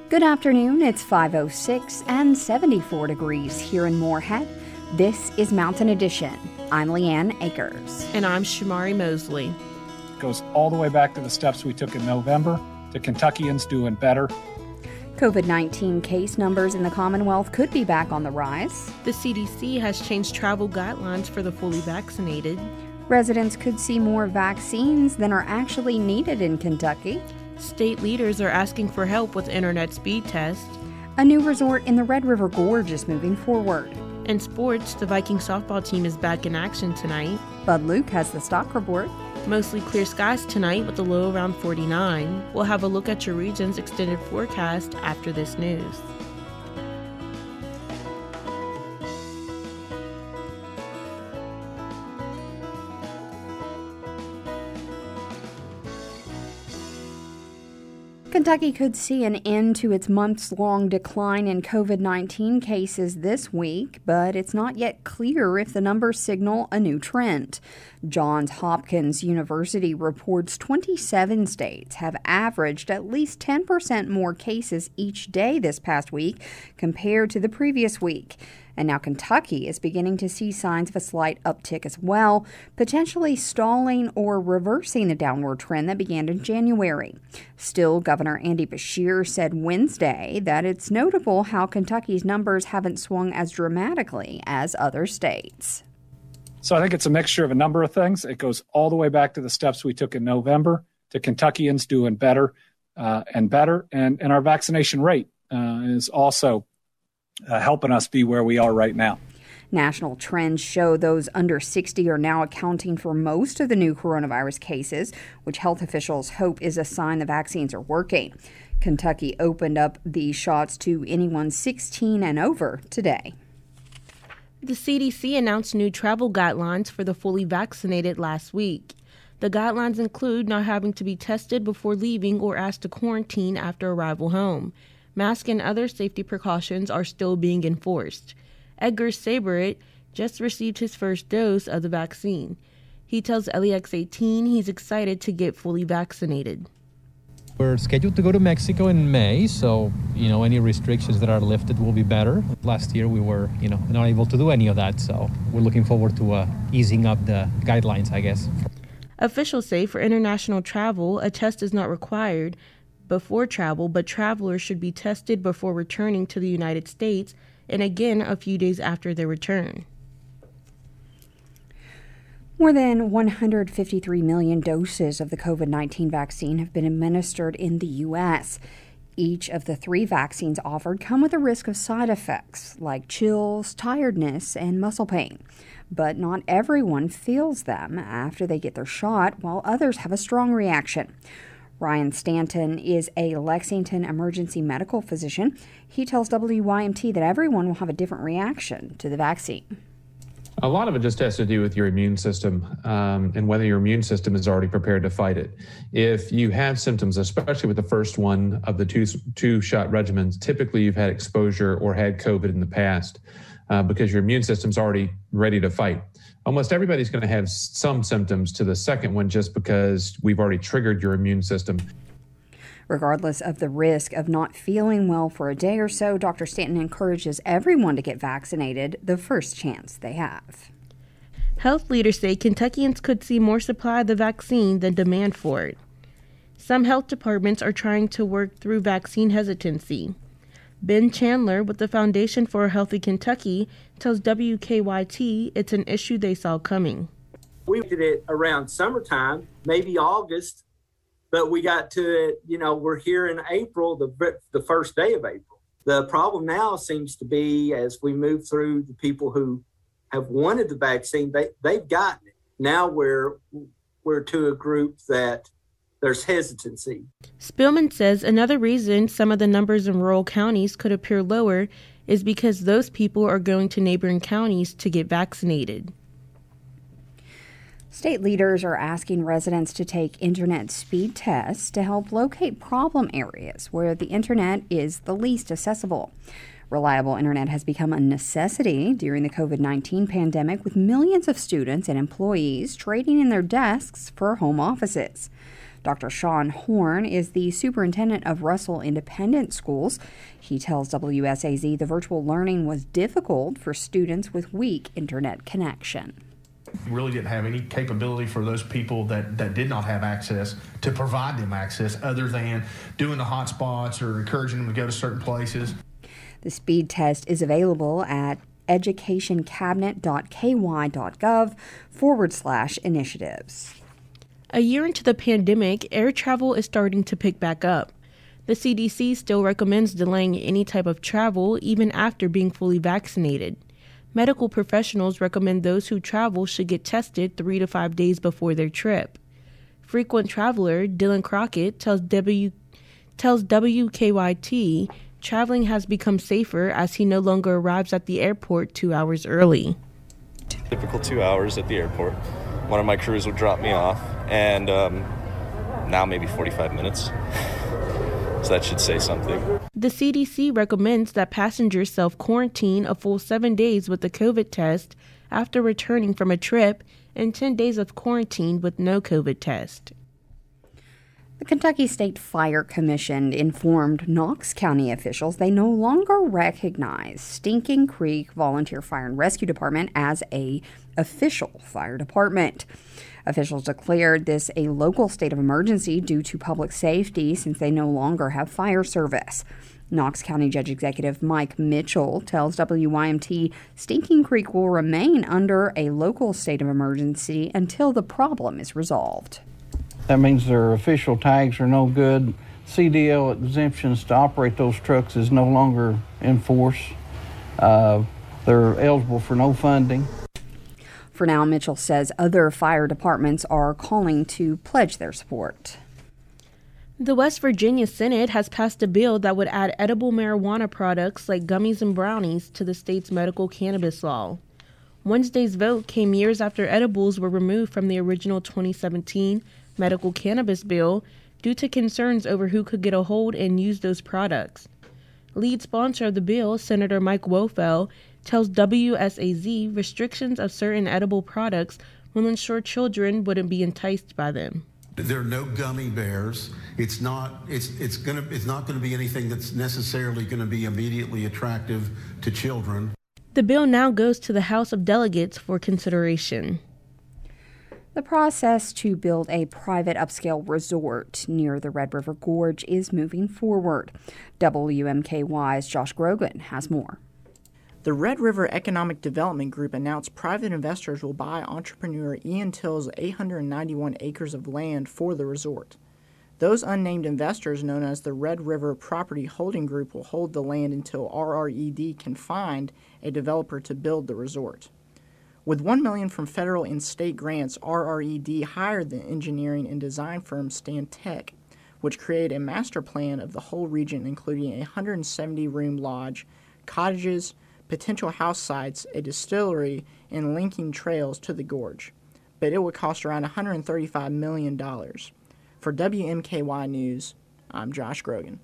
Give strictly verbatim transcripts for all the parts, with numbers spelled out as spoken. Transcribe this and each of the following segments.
Good afternoon, it's five oh six and seventy-four degrees here in Moorhead. This is Mountain Edition. I'm Leanne Akers. And I'm Shamari Mosley. It goes all the way back to the steps we took in November, to Kentuckians doing better. COVID nineteen case numbers in the Commonwealth could be back on the rise. The C D C has changed travel guidelines for the fully vaccinated. Residents could see more vaccines than are actually needed in Kentucky. State leaders are asking for help with internet speed tests. A new resort in the Red River Gorge is moving forward. In sports, the Viking softball team is back in action tonight. Bud Luke has the stock report. Mostly clear skies tonight with a low around forty-nine. We'll have a look at your region's extended forecast after this news. Kentucky could see an end to its months-long decline in COVID nineteen cases this week, but it's not yet clear if the numbers signal a new trend. Johns Hopkins University reports twenty-seven states have averaged at least ten percent more cases each day this past week compared to the previous week. And now Kentucky is beginning to see signs of a slight uptick as well, potentially stalling or reversing the downward trend that began in January. Still, Governor Andy Beshear said Wednesday that it's notable how Kentucky's numbers haven't swung as dramatically as other states. So I think it's a mixture of a number of things. It goes all the way back to the steps we took in November, to Kentuckians doing better uh, and better. And, and our vaccination rate uh, is also Uh, helping us be where we are right now. National trends show those under sixty are now accounting for most of the new coronavirus cases, which health officials hope is a sign the vaccines are working. Kentucky opened up the shots to anyone sixteen and over today. The C D C announced new travel guidelines for the fully vaccinated last week. The guidelines include not having to be tested before leaving or asked to quarantine after arrival home. Masks and other safety precautions are still being enforced. Edgar Saberit just received his first dose of the vaccine. He tells L E X eighteen he's excited to get fully vaccinated. We're scheduled to go to Mexico in May, so, you know, any restrictions that are lifted will be better. Last year we were, you know, not able to do any of that, so we're looking forward to uh, easing up the guidelines, I guess. Officials say for international travel, a test is not required before travel, but travelers should be tested before returning to the United States and again a few days after their return. More than one hundred fifty-three million doses of the COVID nineteen vaccine have been administered in the U S. Each of the three vaccines offered come with a risk of side effects like chills, tiredness, and muscle pain. But not everyone feels them after they get their shot, while others have a strong reaction. Ryan Stanton is a Lexington emergency medical physician. He tells W Y M T that everyone will have a different reaction to the vaccine. A lot of it just has to do with your immune system um, and whether your immune system is already prepared to fight it. If you have symptoms, especially with the first one of the two, two shot regimens, typically you've had exposure or had COVID in the past uh, because your immune system's already ready to fight. Almost everybody's going to have some symptoms to the second one just because we've already triggered your immune system. Regardless of the risk of not feeling well for a day or so, Doctor Stanton encourages everyone to get vaccinated the first chance they have. Health leaders say Kentuckians could see more supply of the vaccine than demand for it. Some health departments are trying to work through vaccine hesitancy. Ben Chandler with the Foundation for a Healthy Kentucky tells W K Y T it's an issue they saw coming. We did it around summertime, maybe August, but we got to it, you know, we're here in April, the the first day of April. The problem now seems to be as we move through the people who have wanted the vaccine, they, they've gotten it. Now we're, we're to a group that there's hesitancy. Spillman says another reason some of the numbers in rural counties could appear lower is because those people are going to neighboring counties to get vaccinated. State leaders are asking residents to take internet speed tests to help locate problem areas where the internet is the least accessible. Reliable internet has become a necessity during the COVID nineteen pandemic, with millions of students and employees trading in their desks for home offices. Doctor Sean Horn is the superintendent of Russell Independent Schools. He tells W S A Z the virtual learning was difficult for students with weak internet connection. We really didn't have any capability for those people that, that did not have access to provide them access other than doing the hotspots or encouraging them to go to certain places. The speed test is available at educationcabinet.ky.gov forward slash initiatives. A year into the pandemic, air travel is starting to pick back up. The C D C still recommends delaying any type of travel even after being fully vaccinated. Medical professionals recommend those who travel should get tested three to five days before their trip. Frequent traveler Dylan Crockett tells W tells W K Y T traveling has become safer as he no longer arrives at the airport two hours early. Typical two hours at the airport. One of my crews would drop me off, and um, now maybe forty-five minutes. So that should say something. The C D C recommends that passengers self-quarantine a full seven days with a COVID test after returning from a trip and ten days of quarantine with no COVID test. The Kentucky State Fire Commission informed Knox County officials they no longer recognize Stinking Creek Volunteer Fire and Rescue Department as a official fire department. Officials declared this a local state of emergency due to public safety since they no longer have fire service. Knox County Judge Executive Mike Mitchell tells W Y M T Stinking Creek will remain under a local state of emergency until the problem is resolved. That means their official tags are no good. C D L exemptions to operate those trucks is no longer in force. Uh, they're eligible for no funding. For now, Mitchell says other fire departments are calling to pledge their support. The West Virginia Senate has passed a bill that would add edible marijuana products like gummies and brownies to the state's medical cannabis law. Wednesday's vote came years after edibles were removed from the original twenty seventeen medical cannabis bill due to concerns over who could get a hold and use those products. Lead sponsor of the bill, Senator Mike Wofel, tells W S A Z restrictions of certain edible products will ensure children wouldn't be enticed by them. There are no gummy bears. It's not. It's it's gonna. It's not going to be anything that's necessarily going to be immediately attractive to children. The bill now goes to the House of Delegates for consideration. The process to build a private upscale resort near the Red River Gorge is moving forward. W M K Y's Josh Grogan has more. The Red River Economic Development Group announced private investors will buy entrepreneur Ian Till's eight hundred ninety-one acres of land for the resort. Those unnamed investors, known as the Red River Property Holding Group, will hold the land until R R E D can find a developer to build the resort. With one million dollars from federal and state grants, R R E D hired the engineering and design firm Stantec, which created a master plan of the whole region, including a one hundred seventy room lodge, cottages, potential house sites, a distillery, and linking trails to the gorge. But it would cost around one hundred thirty-five million dollars. For W M K Y News, I'm Josh Grogan.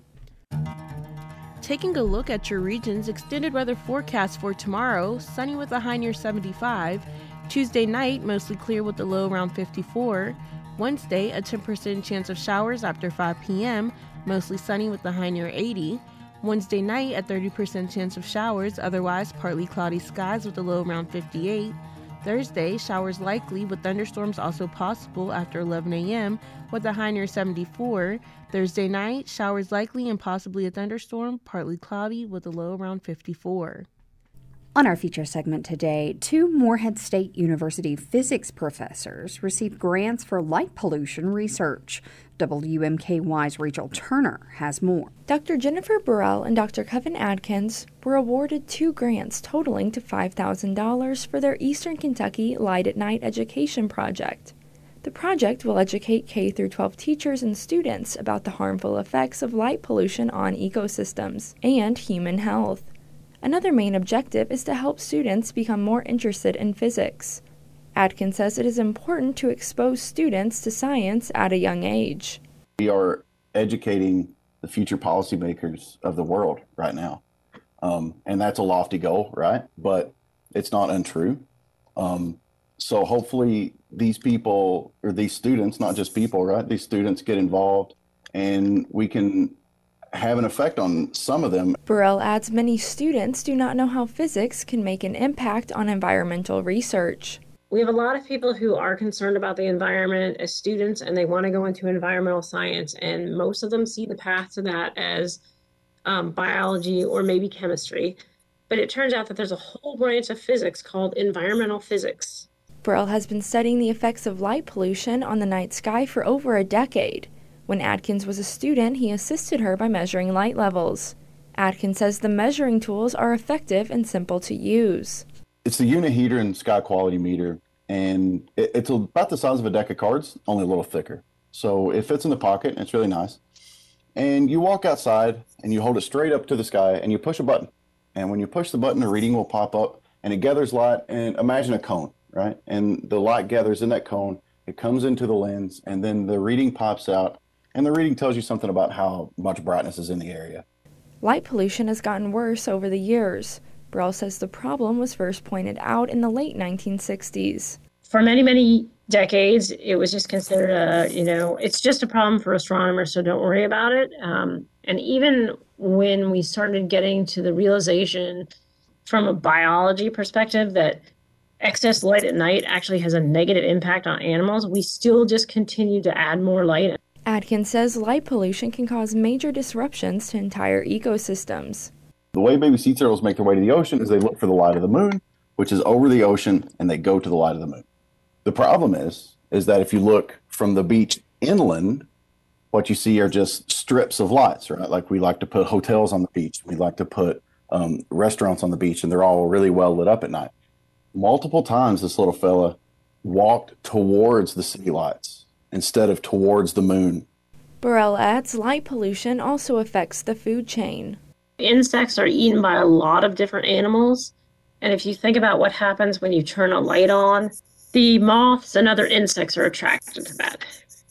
Taking a look at your region's extended weather forecast for tomorrow: sunny with a high near seventy-five. Tuesday night, mostly clear with a low around fifty-four. Wednesday, a ten percent chance of showers after five p.m., mostly sunny with a high near eighty. Wednesday night, a thirty percent chance of showers, otherwise partly cloudy skies with a low around fifty-eight. Thursday, showers likely with thunderstorms also possible after eleven a.m. with a high near seventy-four. Thursday night, showers likely and possibly a thunderstorm, partly cloudy with a low around fifty-four. On our feature segment today, two Morehead State University physics professors received grants for light pollution research. W M K Y's Rachel Turner has more. Doctor Jennifer Burrell and Doctor Kevin Adkins were awarded two grants totaling to five thousand dollars for their Eastern Kentucky Light at Night education project. The project will educate K through twelve teachers and students about the harmful effects of light pollution on ecosystems and human health. Another main objective is to help students become more interested in physics. Adkins says it is important to expose students to science at a young age. We are educating the future policymakers of the world right now. Um, and that's a lofty goal, right? But it's not untrue. Um, So hopefully these people, or these students, not just people, right? These students get involved and we can have an effect on some of them. Burrell adds many students do not know how physics can make an impact on environmental research. We have a lot of people who are concerned about the environment as students, and they want to go into environmental science, and most of them see the path to that as um, biology or maybe chemistry. But it turns out that there's a whole branch of physics called environmental physics. Burrell has been studying the effects of light pollution on the night sky for over a decade. When Adkins was a student, he assisted her by measuring light levels. Adkins says the measuring tools are effective and simple to use. It's the Unihedron Sky Quality Meter, and it, it's about the size of a deck of cards, only a little thicker. So it fits in the pocket, and it's really nice. And you walk outside, and you hold it straight up to the sky, and you push a button. And when you push the button, a reading will pop up, and it gathers light, and imagine a cone, right? And the light gathers in that cone, it comes into the lens, and then the reading pops out, and the reading tells you something about how much brightness is in the area. Light pollution has gotten worse over the years. Burrell says the problem was first pointed out in the late nineteen sixties. For many, many decades, it was just considered a, you know, it's just a problem for astronomers, so don't worry about it. Um, and even when we started getting to the realization from a biology perspective that excess light at night actually has a negative impact on animals, we still just continue to add more light. Adkins says light pollution can cause major disruptions to entire ecosystems. The way baby sea turtles make their way to the ocean is they look for the light of the moon, which is over the ocean, and they go to the light of the moon. The problem is, is that if you look from the beach inland, what you see are just strips of lights, right? Like we like to put hotels on the beach. We like to put um, restaurants on the beach, and they're all really well lit up at night. Multiple times this little fella walked towards the city lights instead of towards the moon. Burrell adds light pollution also affects the food chain. Insects are eaten by a lot of different animals. And if you think about what happens when you turn a light on, the moths and other insects are attracted to that.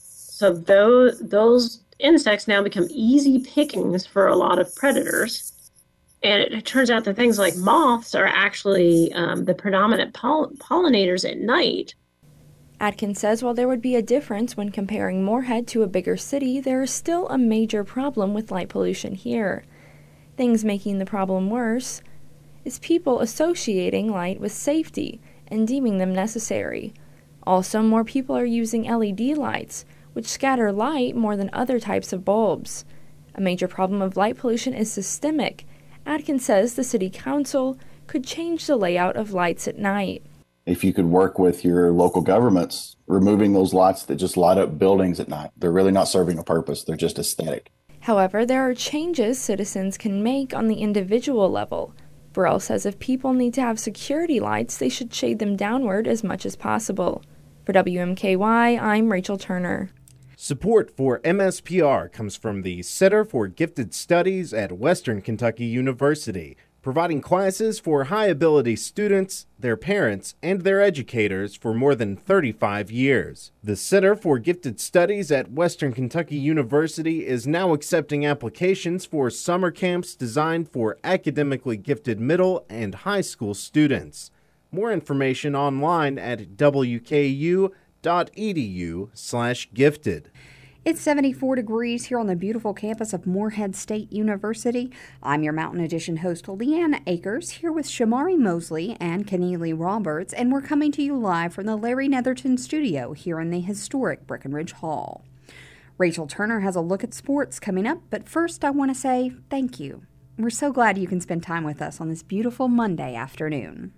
So those, those insects now become easy pickings for a lot of predators. And it, it turns out that things like moths are actually um, the predominant poll- pollinators at night. Adkins says while there would be a difference when comparing Moorhead to a bigger city, there is still a major problem with light pollution here. Things making the problem worse is people associating light with safety and deeming them necessary. Also, more people are using L E D lights, which scatter light more than other types of bulbs. A major problem of light pollution is systemic. Adkins says the city council could change the layout of lights at night. If you could work with your local governments, removing those lights that just light up buildings at night. They're really not serving a purpose. They're just aesthetic. However, there are changes citizens can make on the individual level. Burrell says if people need to have security lights, they should shade them downward as much as possible. For W M K Y, I'm Rachel Turner. Support for M S P R comes from the Center for Gifted Studies at Western Kentucky University, providing classes for high-ability students, their parents, and their educators for more than thirty-five years. The Center for Gifted Studies at Western Kentucky University is now accepting applications for summer camps designed for academically gifted middle and high school students. More information online at w k u dot e d u slash gifted. It's seventy-four degrees here on the beautiful campus of Moorhead State University. I'm your Mountain Edition host, Leanna Akers, here with Shamari Mosley and Keneally Roberts, and we're coming to you live from the Larry Netherton studio here in the historic Breckenridge Hall. Rachel Turner has a look at sports coming up, but first I want to say thank you. We're so glad you can spend time with us on this beautiful Monday afternoon.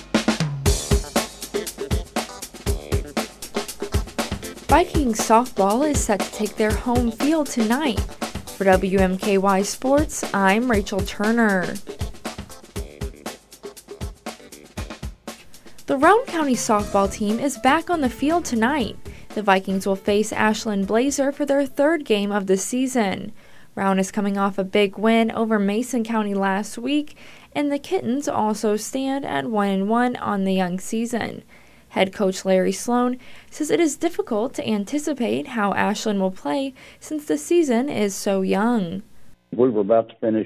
Vikings softball is set to take their home field tonight. For W M K Y Sports, I'm Rachel Turner. The Roane County softball team is back on the field tonight. The Vikings will face Ashland Blazer for their third game of the season. Roane is coming off a big win over Mason County last week, and the Kittens also stand at one and one on the young season. Head coach Larry Sloan says it is difficult to anticipate how Ashland will play since the season is so young. We were about to finish up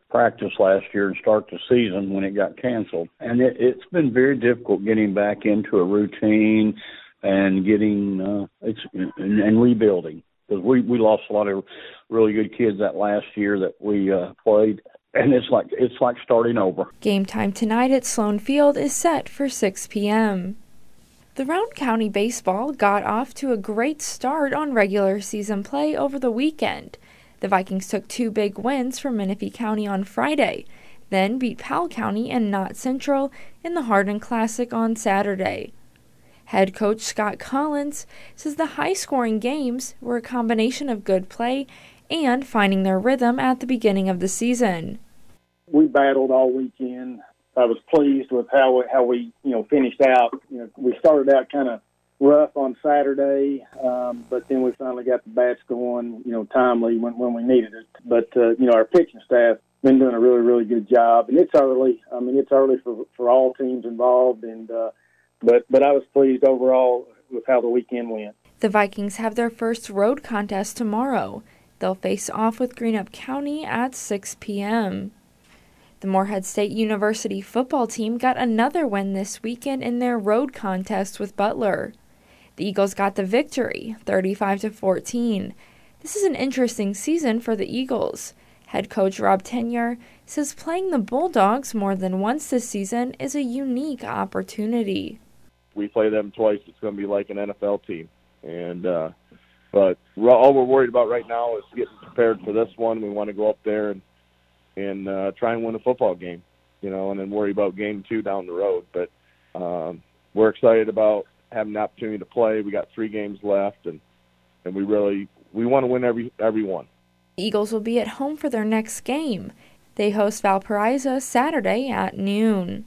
practice last year and start the season when it got canceled. And it, it's been very difficult getting back into a routine and getting uh, it's, and, and rebuilding. Because we, we lost a lot of really good kids that last year that we uh, played. And it's like it's like starting over. Game time tonight at Sloan Field is set for six p.m. The Round County baseball got off to a great start on regular season play over the weekend. The Vikings took two big wins from Menifee County on Friday, then beat Powell County and Knott Central in the Hardin Classic on Saturday. Head coach Scott Collins says the high-scoring games were a combination of good play and finding their rhythm at the beginning of the season. We battled all weekend. I was pleased with how we, how we you know finished out. You know, we started out kind of rough on Saturday, um, but then we finally got the bats going, you know, timely when, when we needed it. But uh, you know, our pitching staff been doing a really really good job, and it's early. I mean, it's early for for all teams involved, and uh, but but I was pleased overall with how the weekend went. The Vikings have their first road contest tomorrow. They'll face off with Greenup County at six p.m. The Morehead State University football team got another win this weekend in their road contest with Butler. The Eagles got the victory, thirty-five to fourteen. This is an interesting season for the Eagles. Head coach Rob Tenyer says playing the Bulldogs more than once this season is a unique opportunity. We play them twice. It's going to be like an N F L team. And uh, but all we're worried about right now is getting prepared for this one. We want to go up there and and uh, try and win a football game, you know, and then worry about game two down the road. But um, we're excited about having the opportunity to play. We got three games left, and, and we really we want to win every every one. The Eagles will be at home for their next game. They host Valparaiso Saturday at noon.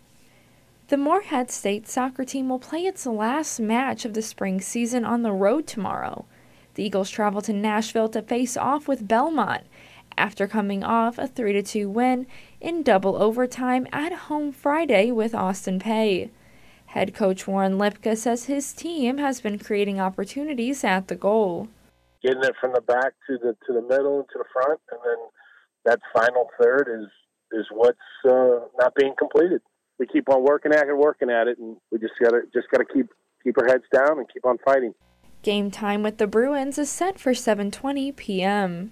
The Morehead State soccer team will play its last match of the spring season on the road tomorrow. The Eagles travel to Nashville to face off with Belmont after coming off a three to two win in double overtime at home Friday with Austin Peay. Head coach Warren Lipka says his team has been creating opportunities at the goal. Getting it from the back to the to the middle and to the front, and then that final third is is what's uh, not being completed. We keep on working at it, working at it, and we just gotta just gotta keep keep our heads down and keep on fighting. Game time with the Bruins is set for seven twenty p.m.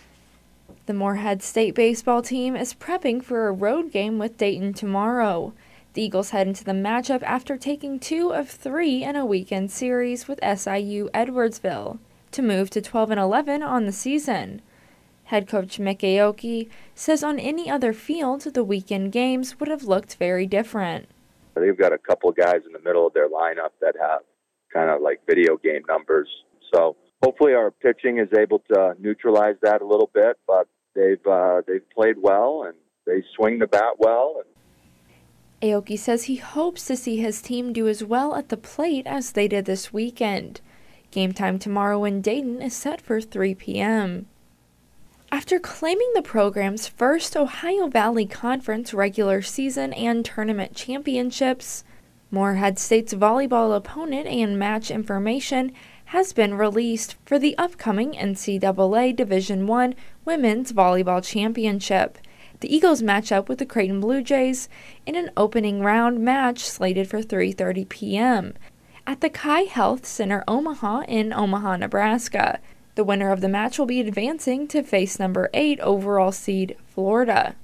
The Morehead State baseball team is prepping for a road game with Dayton tomorrow. The Eagles head into the matchup after taking two of three in a weekend series with S I U Edwardsville to move to twelve and eleven on the season. Head coach Mick Aoki says on any other field, the weekend games would have looked very different. They've got a couple of guys in the middle of their lineup that have kind of like video game numbers. So hopefully our pitching is able to neutralize that a little bit, but they've uh, they've played well and they swing the bat well. Aoki says he hopes to see his team do as well at the plate as they did this weekend. Game time tomorrow in Dayton is set for three p.m. After claiming the program's first Ohio Valley Conference regular season and tournament championships, Morehead State's volleyball opponent and match information has been released for the upcoming N C double A Division I Women's Volleyball Championship. The Eagles match up with the Creighton Blue Jays in an opening round match slated for three thirty p.m. at the Kai Health Center Omaha in Omaha, Nebraska. The winner of the match will be advancing to face number eight overall seed Florida.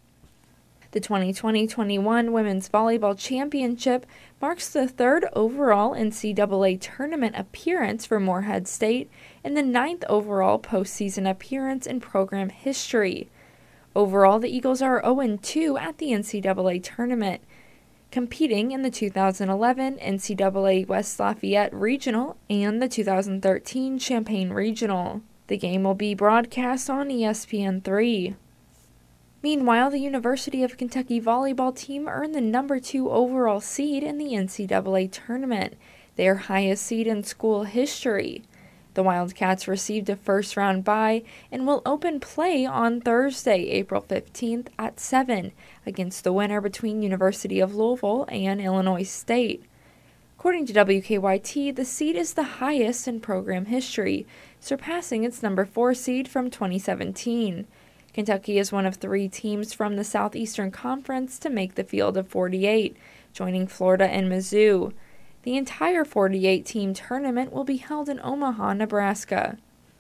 The twenty twenty twenty-one Women's Volleyball Championship marks the third overall N C double A tournament appearance for Morehead State and the ninth overall postseason appearance in program history. Overall, the Eagles are oh and two at the N C double A tournament, competing in the two thousand eleven N C double A West Lafayette Regional and the two thousand thirteen Champaign Regional. The game will be broadcast on E S P N three. Meanwhile, the University of Kentucky volleyball team earned the number two overall seed in the N C double A tournament, their highest seed in school history. The Wildcats received a first-round bye and will open play on Thursday, April fifteenth at seven against the winner between University of Louisville and Illinois State. According to W K Y T, the seed is the highest in program history, surpassing its number four seed from twenty seventeen. Kentucky is one of three teams from the Southeastern Conference to make the field of forty-eight, joining Florida and Mizzou. The entire forty-eight-team tournament will be held in Omaha, Nebraska.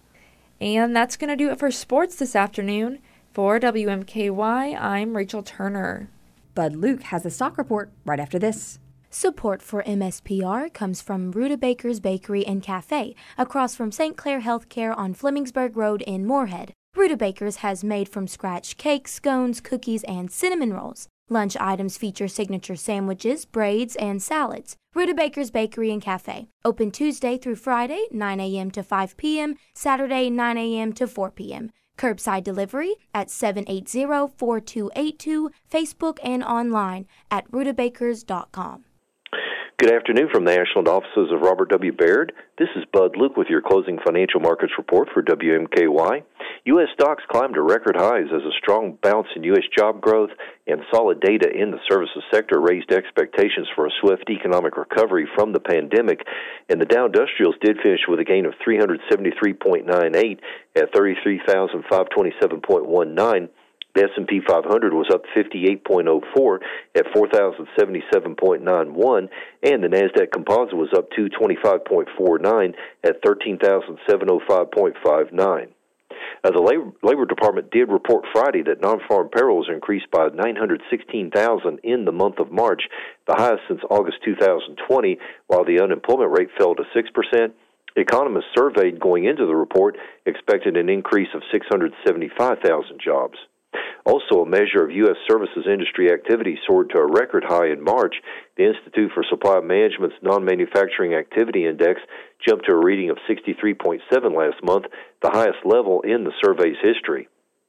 And that's going to do it for sports this afternoon. For W M K Y, I'm Rachel Turner. Bud Luke has a stock report right after this. Support for M S P R comes from Rutabaker's Bakery and Cafe, across from Saint Clair Healthcare on Flemingsburg Road in Moorhead. Rutabaker's has made from scratch cakes, scones, cookies, and cinnamon rolls. Lunch items feature signature sandwiches, braids, and salads. Rutabaker's Bakery and Cafe, open Tuesday through Friday, nine a.m. to five p.m., Saturday, nine a.m. to four p.m. Curbside delivery at seven eight zero, four two eight two, Facebook and online at rutabakers dot com. Good afternoon from the Ashland offices of Robert W. Baird. This is Bud Luke with your closing financial markets report for W M K Y. U S stocks climbed to record highs as a strong bounce in U S job growth and solid data in the services sector raised expectations for a swift economic recovery from the pandemic. And the Dow Industrials did finish with a gain of three hundred seventy-three point nine eight at thirty-three thousand five hundred twenty-seven point one nine. The S and P five hundred was up fifty-eight point oh four at four thousand seventy-seven point nine one, and the NASDAQ Composite was up two hundred twenty-five point four nine at thirteen thousand seven hundred five point five nine. Uh, the Labor, Labor Department did report Friday that non-farm payrolls increased by nine hundred sixteen thousand in the month of March, the highest since August two thousand twenty, while the unemployment rate fell to six percent. Economists surveyed going into the report expected an increase of six hundred seventy-five thousand jobs. Also, a measure of U S services industry activity soared to a record high in March. The Institute for Supply Management's Non-Manufacturing Activity Index jumped to a reading of sixty-three point seven last month, the highest level in the survey's history.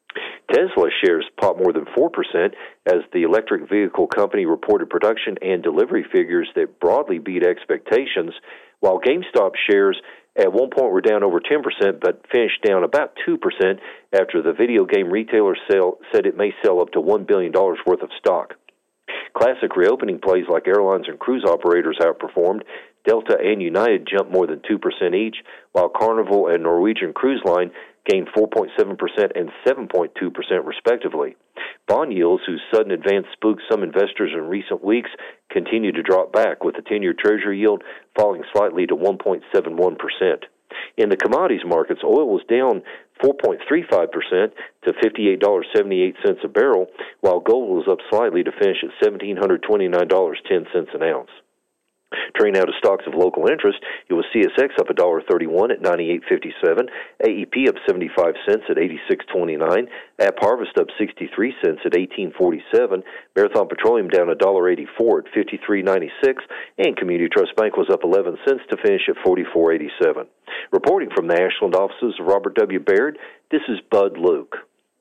Tesla shares popped more than four percent as the electric vehicle company reported production and delivery figures that broadly beat expectations, while GameStop shares at one point were down over ten percent, but finished down about two percent after the video game retailer sale said it may sell up to one billion dollars worth of stock. Classic reopening plays like airlines and cruise operators outperformed. Delta and United jumped more than two percent each, while Carnival and Norwegian Cruise Line gained four point seven percent and seven point two percent respectively. Bond yields, whose sudden advance spooked some investors in recent weeks, continue to drop back, with the ten-year Treasury yield falling slightly to one point seven one percent. In the commodities markets, oil was down four point three five percent to fifty-eight dollars and seventy-eight cents a barrel, while gold was up slightly to finish at one thousand seven hundred twenty-nine dollars and ten cents an ounce. Turning now to stocks of local interest, it was C S X up one dollar and thirty-one cents at ninety-eight fifty-seven, A E P up seventy-five cents at eighty-six twenty-nine, App Harvest up sixty-three cents at eighteen forty-seven, Marathon Petroleum down one dollar and eighty-four cents at fifty-three ninety-six, and Community Trust Bank was up eleven cents to finish at forty-four eighty-seven. Reporting from the Ashland offices of Robert W. Baird, this is Bud Luke.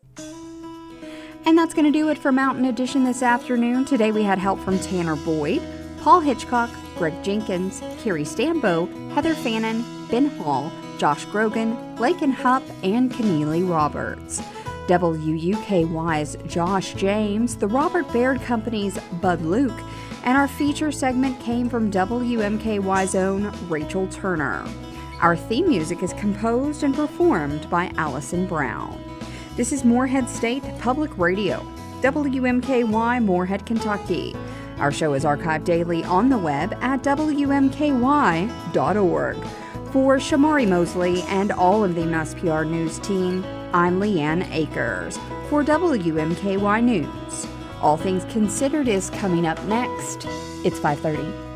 And that's going to do it for Mountain Edition this afternoon. Today we had help from Tanner Boyd, Paul Hitchcock, Greg Jenkins, Carrie Stambo, Heather Fannin, Ben Hall, Josh Grogan, Lakin Hupp, and Keneally Roberts. W U K Y's Josh James, the Robert Baird Company's Bud Luke, and our feature segment came from W M K Y's own Rachel Turner. Our theme music is composed and performed by Allison Brown. This is Moorhead State Public Radio, W M K Y, Moorhead, Kentucky. Our show is archived daily on the web at W M K Y dot org. For Shamari Mosley and all of the M S P R News team, I'm Leanne Akers for W M K Y News. All Things Considered is coming up next. It's five thirty.